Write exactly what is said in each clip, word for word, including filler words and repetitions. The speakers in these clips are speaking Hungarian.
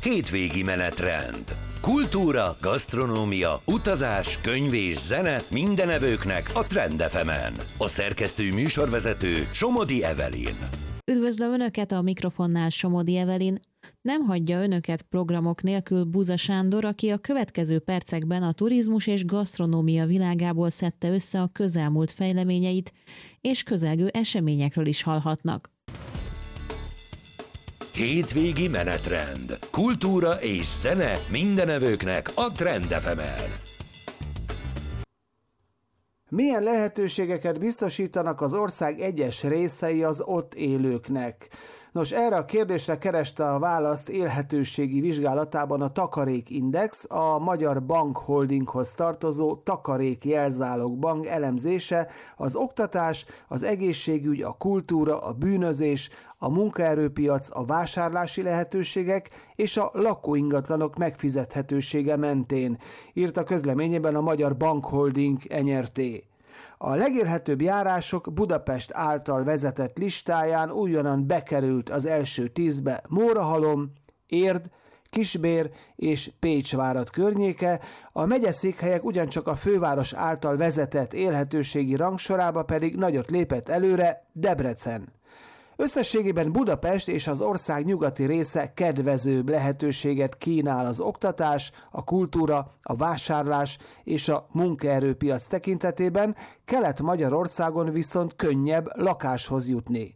hétvégi menetrend. Kultúra, gasztronómia, utazás, könyv és zene minden evőknek a Trend ef emen. A szerkesztő műsorvezető Somodi Evelyn. Üdvözlöm Önöket, a mikrofonnál Somodi Evelyn. Nem hagyja Önöket programok nélkül Buza Sándor, aki a következő percekben a turizmus és gasztronómia világából szedte össze a közelmúlt fejleményeit, és közelgő eseményekről is hallhatnak. Hétvégi menetrend. Kultúra és zene minden evőknek a Trend ef emen. Milyen lehetőségeket biztosítanak az ország egyes részei az ott élőknek? Nos, erre a kérdésre kereste a választ élhetőségi vizsgálatában a Takarékindex, a Magyar Bank Holdinghoz tartozó Takarék Jelzálog Bank elemzése az oktatás, az egészségügy, a kultúra, a bűnözés, a munkaerőpiac, a vásárlási lehetőségek és a lakóingatlanok megfizethetősége mentén, írt a közleményében a Magyar Bank Holding en er té. A legélhetőbb járások Budapest által vezetett listáján újonnan bekerült az első tízbe Mórahalom, Érd, Kisbér és Pécsvárad környéke, a megyeszékhelyek ugyancsak a főváros által vezetett élhetőségi rangsorába pedig nagyot lépett előre Debrecen. Összességében Budapest és az ország nyugati része kedvezőbb lehetőséget kínál az oktatás, a kultúra, a vásárlás és a munkaerőpiac tekintetében, Kelet-Magyarországon viszont könnyebb lakáshoz jutni.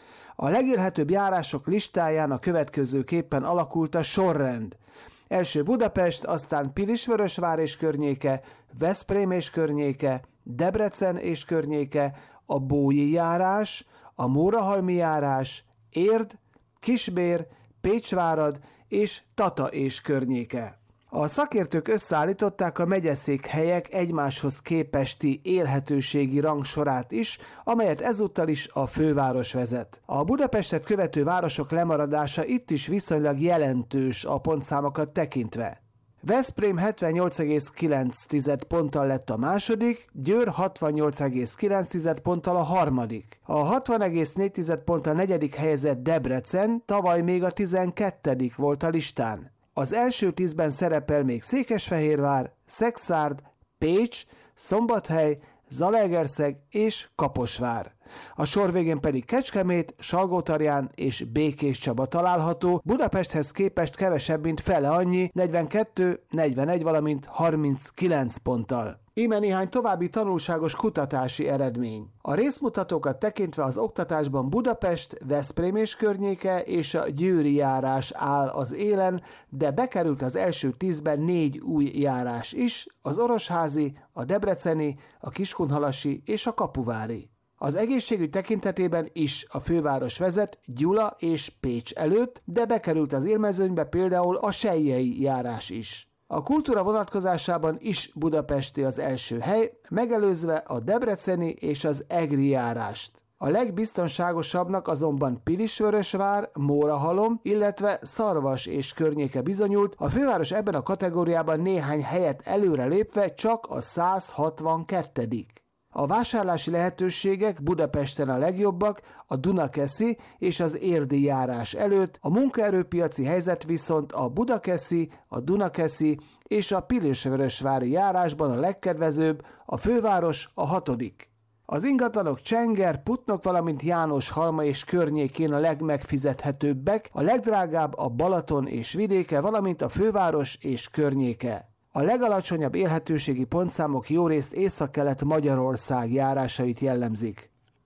A legélhetőbb járások listáján a következőképpen alakult a sorrend. Első Budapest, aztán Pilisvörösvár és környéke, Veszprém és környéke, Debrecen és környéke, a Bói járás, a Mórahalmi járás, Érd, Kisbér, Pécsvárad és Tata és környéke. A szakértők összeállították a megyeszékhelyek egymáshoz képesti élhetőségi rangsorát is, amelyet ezúttal is a főváros vezet. A Budapestet követő városok lemaradása itt is viszonylag jelentős a pontszámokat tekintve. Veszprém hetvennyolc egész kilenc ponttal lett a második, Győr hatvannyolc egész kilenc ponttal a harmadik. A hatvan egész négy ponttal negyedik helyezett Debrecen tavaly még a tizenkettedik volt a listán. Az első tízben szerepel még Székesfehérvár, Szekszárd, Pécs, Szombathely, Zalaegerszeg és Kaposvár. A sor végén pedig Kecskemét, Salgótarján és Békéscsaba található, Budapesthez képest kevesebb, mint fele annyi, negyvenkettő, negyvenegy, valamint harminckilenc ponttal. Íme néhány további tanulságos kutatási eredmény. A részmutatókat tekintve az oktatásban Budapest, Veszprém és környéke és a győri járás áll az élen, de bekerült az első tízben négy új járás is, az orosházi, a debreceni, a kiskunhalasi és a kapuvári. Az egészségügy tekintetében is a főváros vezet Gyula és Pécs előtt, de bekerült az élmezőnybe például a selyei járás is. A kultúra vonatkozásában is budapesti az első hely, megelőzve a debreceni és az egri járást. A legbiztonságosabbnak azonban Pilisvörösvár, Mórahalom, illetve Szarvas és környéke bizonyult, a főváros ebben a kategóriában néhány helyet előre lépve csak a száz hatvankettedik A vásárlási lehetőségek Budapesten a legjobbak, a Dunakeszi és az érdi járás előtt, a munkaerőpiaci helyzet viszont a Budakeszi, a Dunakeszi és a Pilisvörösvári járásban a legkedvezőbb, a főváros a hatodik. Az ingatlanok Csenger, Putnok, valamint Jánoshalma és környékén a legmegfizethetőbbek, a legdrágább a Balaton és vidéke, valamint a főváros és környéke. A legalacsonyabb élhetőségi pontszámok jórészt Északkelet Magyarország járásait jellemzik.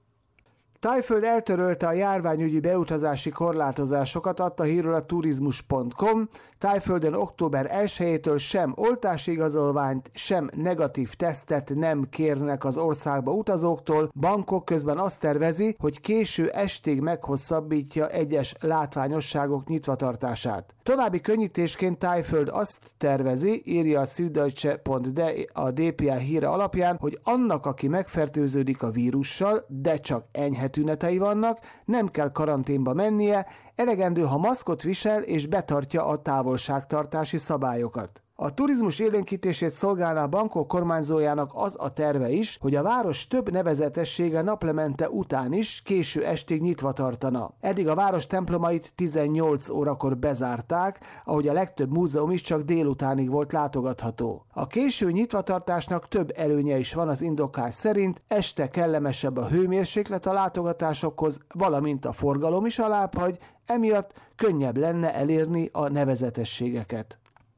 Thaiföld eltörölte a járványügyi beutazási korlátozásokat, adta hírről a turizmus pont com. Thaiföldön október elsejétől sem oltásigazolványt, sem negatív tesztet nem kérnek az országba utazóktól. Bangkok közben azt tervezi, hogy késő estig meghosszabbítja egyes látványosságok nyitvatartását. További könnyítésként Thaiföld azt tervezi, írja a Süddeutsche pont de a dé pé á híre alapján, hogy annak, aki megfertőződik a vírussal, de csak enyhe tünetei vannak, nem kell karanténba mennie, elegendő, ha maszkot visel és betartja a távolságtartási szabályokat. A turizmus élénkítését szolgálná Bangkok kormányzójának az a terve is, hogy a város több nevezetessége naplemente után is késő estig nyitva tartana. Eddig a város templomait tizennyolc órakor bezárták, ahogy a legtöbb múzeum is csak délutánig volt látogatható. A késő nyitvatartásnak több előnye is van az indoklás szerint, este kellemesebb a hőmérséklet a látogatásokhoz, valamint a forgalom is alábbhagy, emiatt könnyebb lenne elérni a nevezetességeket.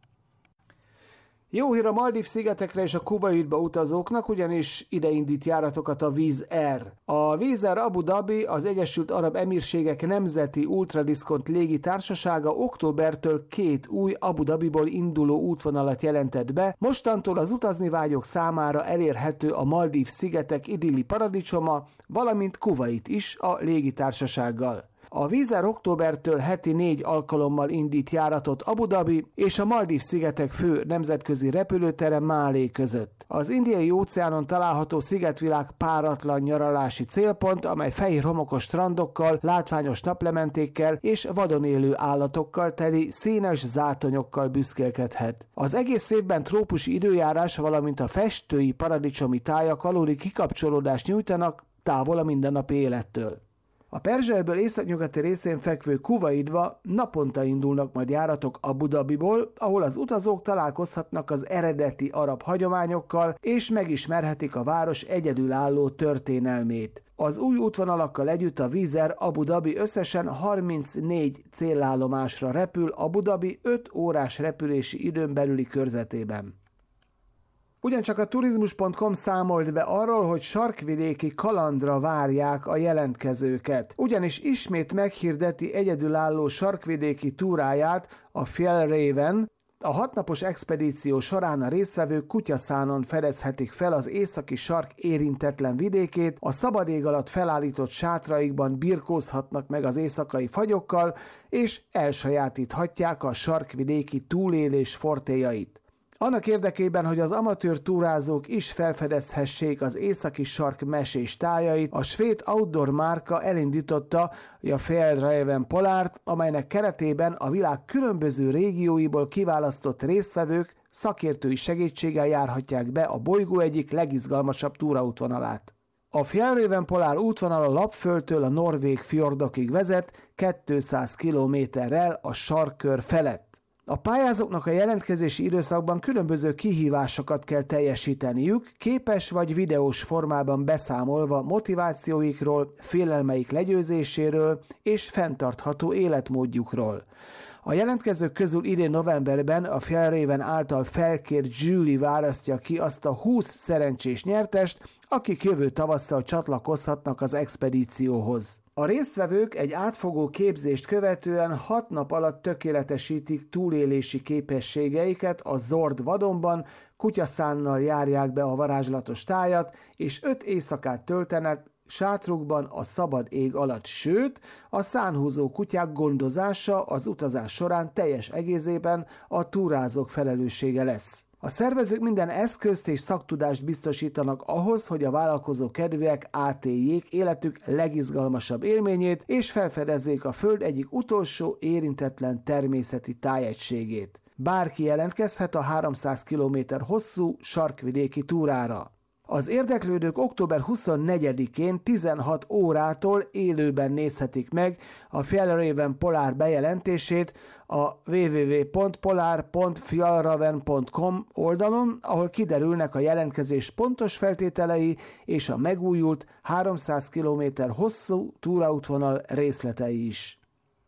Jó hír a Maldív-szigetekre és a Kuwaitba utazóknak, ugyanis ide indít járatokat a Wizz Air. A Wizz Air Abu Dhabi, az Egyesült Arab Emírségek nemzeti ultradiszkont légitársasága októbertől két új Abu Dhabiból induló útvonalat jelentett be, mostantól az utazni vágyók számára elérhető a Maldív-szigetek idilli paradicsoma, valamint Kuwait is a légitársasággal. A Wizz Air októbertől heti négy alkalommal indít járatot Abu Dhabi és a Maldív-szigetek fő nemzetközi repülőtere Malé között. Az Indiai-óceánon található szigetvilág páratlan nyaralási célpont, amely fehér homokos strandokkal, látványos naplementékkel és vadon élő állatokkal teli színes zátonyokkal büszkélkedhet. Az egész évben trópusi időjárás, valamint a festői paradicsomi tájak valódi kikapcsolódást nyújtanak távol a mindennapi élettől. A Perzsa-öböl északnyugati részén fekvő Kuwaitba naponta indulnak majd járatok Abu Dhabiból, ahol az utazók találkozhatnak az eredeti arab hagyományokkal, és megismerhetik a város egyedülálló történelmét. Az új útvonalakkal együtt a Wizz Air Abu Dhabi összesen harmincnégy célállomásra repül Abu Dhabi öt órás repülési időn belüli körzetében. Ugyancsak a turizmus pont com számolt be arról, hogy sarkvidéki kalandra várják a jelentkezőket. Ugyanis ismét meghirdeti egyedülálló sarkvidéki túráját a Fjällräven. A hatnapos expedíció során a résztvevők kutyaszánon fedezhetik fel az északi sark érintetlen vidékét, a szabad ég alatt felállított sátraikban birkózhatnak meg az éjszakai fagyokkal, és elsajátíthatják a sarkvidéki túlélés fortélyait. Annak érdekében, hogy az amatőr túrázók is felfedezhessék az északi sark mesés tájait, a svéd outdoor márka elindította a Fjällräven Polárt, amelynek keretében a világ különböző régióiból kiválasztott résztvevők szakértői segítséggel járhatják be a bolygó egyik legizgalmasabb túraútvonalát. A Fjällräven Polár útvonal a Lapföldtől a norvég fjordokig vezet, kétszáz kilométerrel a sarkkör felett. A pályázóknak a jelentkezési időszakban különböző kihívásokat kell teljesíteniük, képes vagy videós formában beszámolva motivációikról, félelmeik legyőzéséről és fenntartható életmódjukról. A jelentkezők közül idén novemberben a Fjällräven által felkért zsűri választja ki azt a húsz szerencsés nyertest, akik jövő tavasszal csatlakozhatnak az expedícióhoz. A résztvevők egy átfogó képzést követően hat nap alatt tökéletesítik túlélési képességeiket a zord vadonban, kutyaszánnal járják be a varázslatos tájat, és öt éjszakát töltenek sátrukban a szabad ég alatt, sőt, a szánhúzó kutyák gondozása az utazás során teljes egészében a túrázók felelőssége lesz. A szervezők minden eszközt és szaktudást biztosítanak ahhoz, hogy a vállalkozó kedvűek átéljék életük legizgalmasabb élményét, és felfedezzék a Föld egyik utolsó érintetlen természeti tájegységét. Bárki jelentkezhet a háromszáz kilométer hosszú sarkvidéki túrára. Az érdeklődők október huszonnegyedikén tizenhat órától élőben nézhetik meg a Fjällräven Polár bejelentését a double-u double-u double-u pont polár pont fjällräven pont com oldalon, ahol kiderülnek a jelentkezés pontos feltételei és a megújult háromszáz kilométer hosszú túraútvonal részletei is.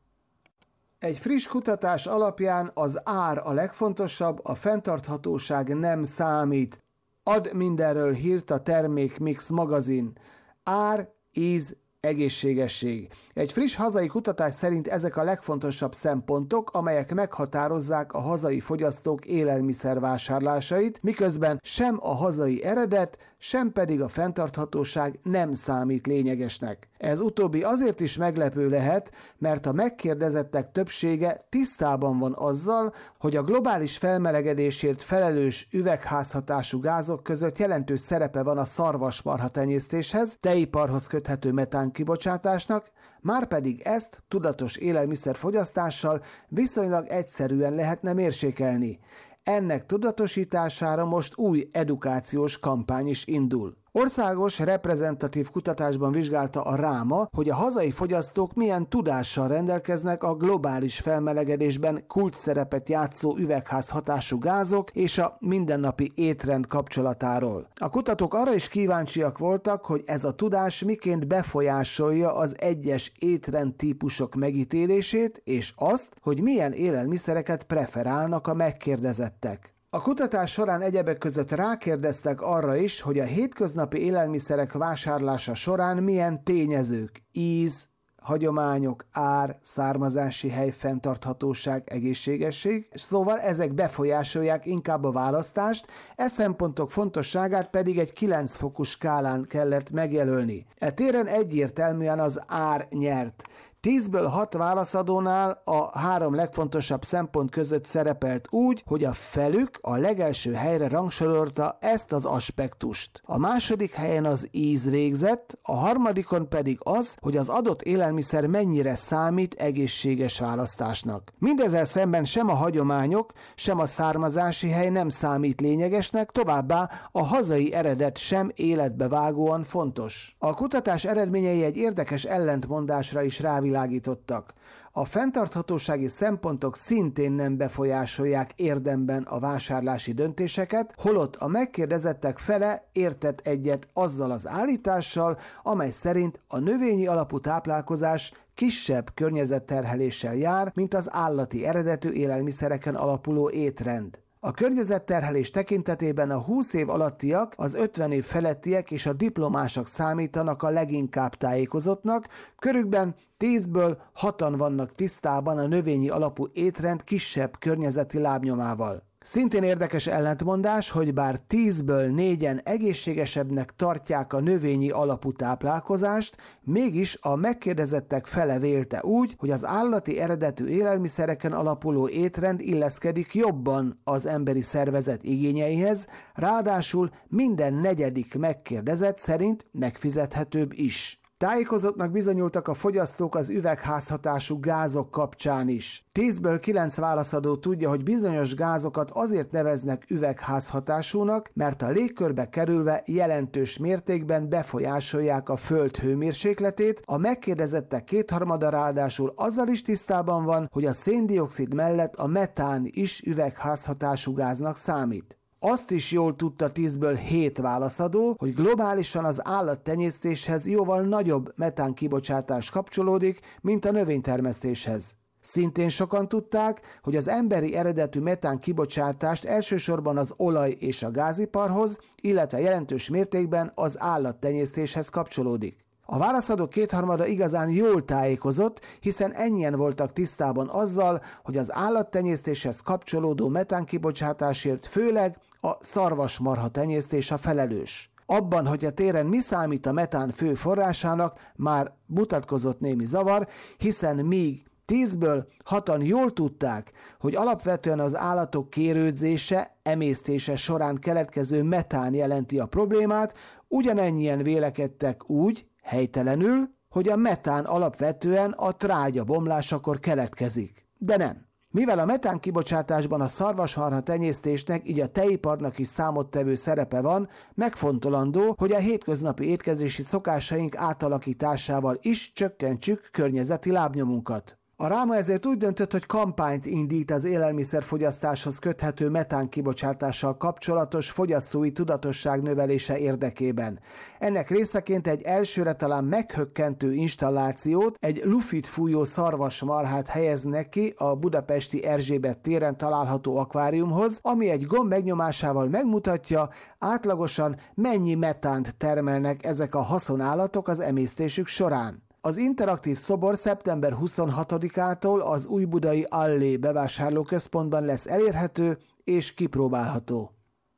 Egy friss kutatás alapján az ár a legfontosabb, a fenntarthatóság nem számít. Ad mindenről hírt a Termékmix magazin. Ár, íz, egészségesség. Egy friss hazai kutatás szerint ezek a legfontosabb szempontok, amelyek meghatározzák a hazai fogyasztók élelmiszervásárlásait, miközben sem a hazai eredet, sem pedig a fenntarthatóság nem számít lényegesnek. Ez utóbbi azért is meglepő lehet, mert a megkérdezettek többsége tisztában van azzal, hogy a globális felmelegedésért felelős üvegházhatású gázok között jelentős szerepe van a szarvasmarha tenyésztéshez, tejiparhoz köthető metán kibocsátásnak, márpedig ezt tudatos élelmiszerfogyasztással viszonylag egyszerűen lehetne mérsékelni. Ennek tudatosítására most új edukációs kampány is indul. Országos reprezentatív kutatásban vizsgálta a Ráma, hogy a hazai fogyasztók milyen tudással rendelkeznek a globális felmelegedésben kulcsszerepet játszó üvegházhatású gázok és a mindennapi étrend kapcsolatáról. A kutatók arra is kíváncsiak voltak, hogy ez a tudás miként befolyásolja az egyes étrendtípusok megítélését, és azt, hogy milyen élelmiszereket preferálnak a megkérdezettek. A kutatás során egyebek között rákérdeztek arra is, hogy a hétköznapi élelmiszerek vásárlása során milyen tényezők, íz, hagyományok, ár, származási hely, fenntarthatóság, egészségesség, szóval ezek befolyásolják inkább a választást, e szempontok fontosságát pedig egy kilenc fokú skálán kellett megjelölni. E téren egyértelműen az ár nyert. tízből hat válaszadónál a három legfontosabb szempont között szerepelt úgy, hogy a felük a legelső helyre rangsorolta ezt az aspektust. A második helyen az íz végzett, a harmadikon pedig az, hogy az adott élelmiszer mennyire számít egészséges választásnak. Mindezzel szemben sem a hagyományok, sem a származási hely nem számít lényegesnek, továbbá a hazai eredet sem életbevágóan fontos. A kutatás eredményei egy érdekes ellentmondásra is rávilágítottak. Világítottak. A fenntarthatósági szempontok szintén nem befolyásolják érdemben a vásárlási döntéseket, holott a megkérdezettek fele értett egyet azzal az állítással, amely szerint a növényi alapú táplálkozás kisebb környezetterheléssel jár, mint az állati eredetű élelmiszereken alapuló étrend. A környezetterhelés tekintetében a húsz év alattiak, az ötven év felettiek és a diplomások számítanak a leginkább tájékozottnak, körükben tízből hatan vannak tisztában a növényi alapú étrend kisebb környezeti lábnyomával. Szintén érdekes ellentmondás, hogy bár tízből négyen egészségesebbnek tartják a növényi alapú táplálkozást, mégis a megkérdezettek fele vélte úgy, hogy az állati eredetű élelmiszereken alapuló étrend illeszkedik jobban az emberi szervezet igényeihez, ráadásul minden negyedik megkérdezett szerint megfizethetőbb is. Tájékozottnak bizonyultak a fogyasztók az üvegházhatású gázok kapcsán is. tízből kilenc válaszadó tudja, hogy bizonyos gázokat azért neveznek üvegházhatásúnak, mert a légkörbe kerülve jelentős mértékben befolyásolják a föld hőmérsékletét, a megkérdezettek kétharmada ráadásul azzal is tisztában van, hogy a széndioxid mellett a metán is üvegházhatású gáznak számít. Azt is jól tudta tízből hét válaszadó, hogy globálisan az állattenyésztéshez jóval nagyobb metán kibocsátás kapcsolódik, mint a növénytermesztéshez. Szintén sokan tudták, hogy az emberi eredetű metán kibocsátást elsősorban az olaj- és a gáziparhoz, illetve jelentős mértékben az állattenyésztéshez kapcsolódik. A válaszadók kétharmada igazán jól tájékozott, hiszen ennyien voltak tisztában azzal, hogy az állattenyésztéshez kapcsolódó metánkibocsátásért főleg a szarvasmarha tenyésztés a felelős. Abban, hogy a téren mi számít a metán fő forrásának, már mutatkozott némi zavar, hiszen míg tízből hatan jól tudták, hogy alapvetően az állatok kérődzése, emésztése során keletkező metán jelenti a problémát, ugyanennyien vélekedtek úgy, helytelenül, hogy a metán alapvetően a trágya bomlásakor keletkezik. De nem. Mivel a metán kibocsátásban a szarvasmarha tenyésztésnek, így a tejiparnak is számottevő szerepe van, megfontolandó, hogy a hétköznapi étkezési szokásaink átalakításával is csökkentsük környezeti lábnyomunkat. A Ráma ezért úgy döntött, hogy kampányt indít az élelmiszerfogyasztáshoz köthető metán kibocsátással kapcsolatos fogyasztói tudatosság növelése érdekében. Ennek részeként egy elsőre talán meghökkentő installációt, egy lufit fújó szarvasmarhát helyeznek ki a budapesti Erzsébet téren található akváriumhoz, ami egy gomb megnyomásával megmutatja, átlagosan mennyi metánt termelnek ezek a haszonállatok az emésztésük során. Az interaktív szobor szeptember huszonhatodikától az újbudai Allé bevásárlóközpontban lesz elérhető és kipróbálható.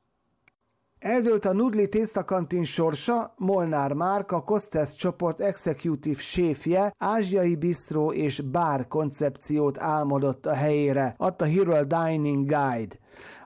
Eldőlt a Nudli tésztakantin sorsa, Molnár Márk, a Kostesz csoport executive séfje ázsiai bisztró és bár koncepciót álmodott a helyére, adta Hero Dining Guide.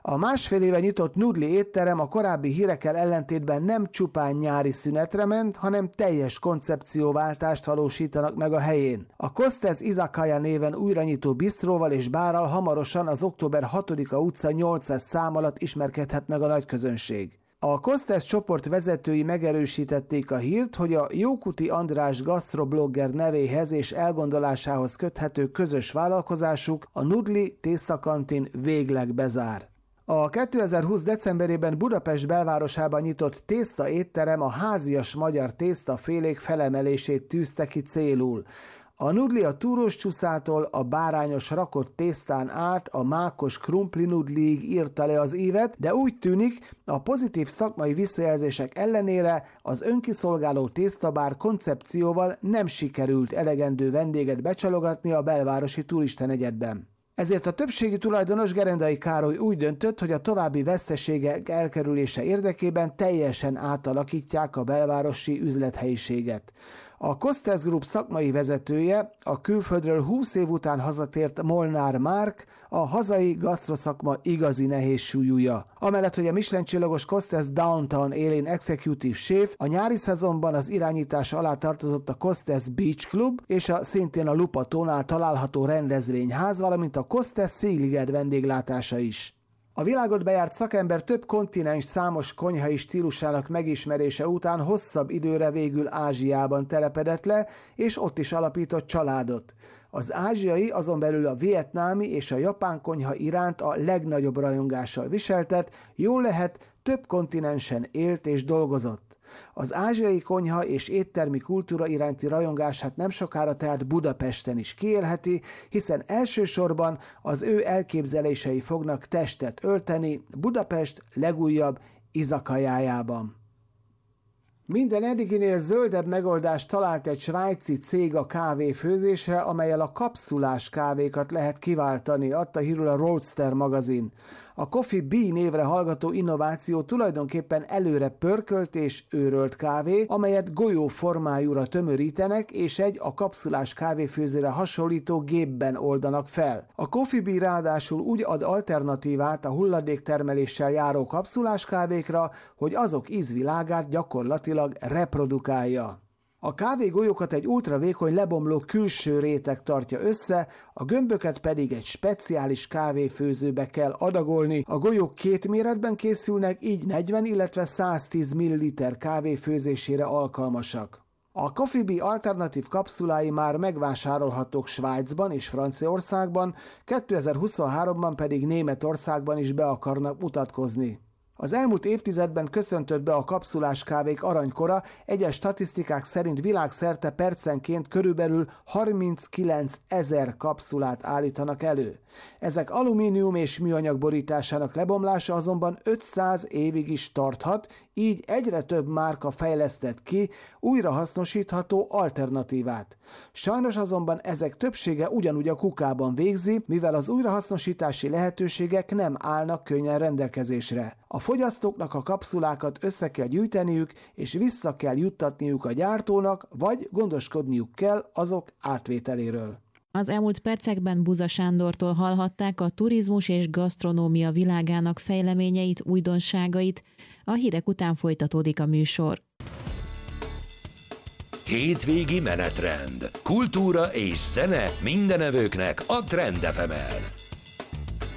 A másfél éve nyitott Noodle étterem a korábbi hírekkel ellentétben nem csupán nyári szünetre ment, hanem teljes koncepcióváltást valósítanak meg a helyén. A Kostez Izakaya néven újranyitó bisztróval és bárral hamarosan az október hatodika utca nyolcas szám alatt ismerkedhet meg a nagyközönség. A Kostez csoport vezetői megerősítették a hírt, hogy a Jókuti András gasztroblogger nevéhez és elgondolásához köthető közös vállalkozásuk, a Noodle tésztakantin végleg bezár. A kétezer-húsz decemberében Budapest belvárosában nyitott tészta étterem a házias magyar tésztafélék felemelését tűzte ki célul. A Noodle a túrós csúszától a bárányos rakott tésztán át a mákos krumpli noodleig írta le az évet, de úgy tűnik, a pozitív szakmai visszajelzések ellenére az önkiszolgáló tésztabár koncepcióval nem sikerült elegendő vendéget becsalogatni a belvárosi turistanegyedben. Ezért a többségi tulajdonos Gerendai Károly úgy döntött, hogy a további veszteségek elkerülése érdekében teljesen átalakítják a belvárosi üzlethelyiséget. A Kostez Group szakmai vezetője, a külföldről húsz év után hazatért Molnár Márk, a hazai gasztroszakma igazi nehézsúlyúja. Amellett, hogy a Michelin-csillagos Kostez Downtown élén executive chef, a nyári szezonban az irányítás alá tartozott a Kostez Beach Club és a szintén a Lupatónál található rendezvényház, valamint a Kostez Szigliged vendéglátása is. A világot bejárt szakember több kontinens számos konyhai stílusának megismerése után hosszabb időre végül Ázsiában telepedett le, és ott is alapított családot. Az ázsiai, azon belül a vietnámi és a japán konyha iránt a legnagyobb rajongással viseltet, jól lehet, több kontinensen élt és dolgozott. Az ázsiai konyha és éttermi kultúra iránti rajongását nem sokára tehát Budapesten is kiélheti, hiszen elsősorban az ő elképzelései fognak testet ölteni Budapest legújabb izakajájában. Minden eddiginél zöldebb megoldást talált egy svájci cég a kávéfőzésre, amellyel a kapszulás kávékat lehet kiváltani, adta hírül a Roadster magazin. A Coffee Bee névre hallgató innováció tulajdonképpen előre pörkölt és őrölt kávé, amelyet golyó formájúra tömörítenek, és egy a kapszulás kávéfőzőre hasonlító gépben oldanak fel. A Coffee Bee ráadásul úgy ad alternatívát a hulladéktermeléssel járó kapszulás kávékra, hogy azok ízvilágát gyakorlatilag reprodukálja. A kávégolyókat egy ultravékony lebomló külső réteg tartja össze, a gömböket pedig egy speciális kávéfőzőbe kell adagolni. A golyók két méretben készülnek, így negyven, illetve száztíz milliliter kávé főzésére alkalmasak. A Coffee Bee alternatív kapszulái már megvásárolhatók Svájcban és Franciaországban, kétezer-huszonháromban pedig Németországban is be akarnak mutatkozni. Az elmúlt évtizedben köszöntött be a kapszulás kávék aranykora, egyes statisztikák szerint világszerte percenként körülbelül harminckilencezer kapszulát állítanak elő. Ezek alumínium és műanyag borításának lebomlása azonban ötszáz évig is tarthat, így egyre több márka fejlesztett ki újrahasznosítható alternatívát. Sajnos azonban ezek többsége ugyanúgy a kukában végzi, mivel az újrahasznosítási lehetőségek nem állnak könnyen rendelkezésre. A fogyasztóknak a kapszulákat össze kell gyűjteniük, és vissza kell juttatniuk a gyártónak, vagy gondoskodniuk kell azok átvételéről. Az elmúlt percekben Buza Sándortól hallhatták a turizmus és gasztronómia világának fejleményeit, újdonságait. A hírek után folytatódik a műsor. Hétvégi menetrend. Kultúra és zene mindenevőknek a Trend ef emen.